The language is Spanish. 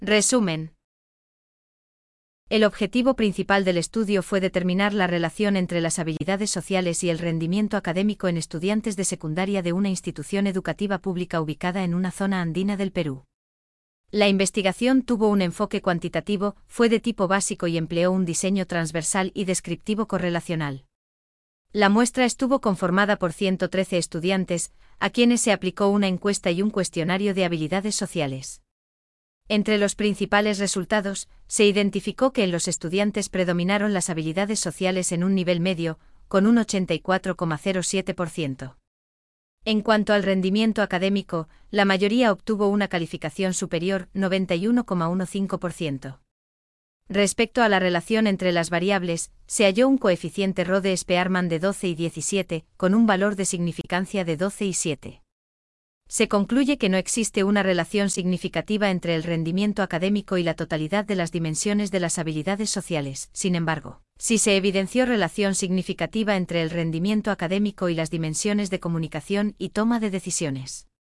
Resumen. El objetivo principal del estudio fue determinar la relación entre las habilidades sociales y el rendimiento académico en estudiantes de secundaria de una institución educativa pública ubicada en una zona andina del Perú. La investigación tuvo un enfoque cuantitativo, fue de tipo básico y empleó un diseño transversal y descriptivo correlacional. La muestra estuvo conformada por 113 estudiantes, a quienes se aplicó una encuesta y un cuestionario de habilidades sociales. Entre los principales resultados, se identificó que en los estudiantes predominaron las habilidades sociales en un nivel medio, con un 84,07%. En cuanto al rendimiento académico, la mayoría obtuvo una calificación superior, 91,15%. Respecto a la relación entre las variables, se halló un coeficiente Rode-Spearman de 12 y 17, con un valor de significancia de 12 y 7. Se concluye que no existe una relación significativa entre el rendimiento académico y la totalidad de las dimensiones de las habilidades sociales. Sin embargo, sí se evidenció relación significativa entre el rendimiento académico y las dimensiones de comunicación y toma de decisiones.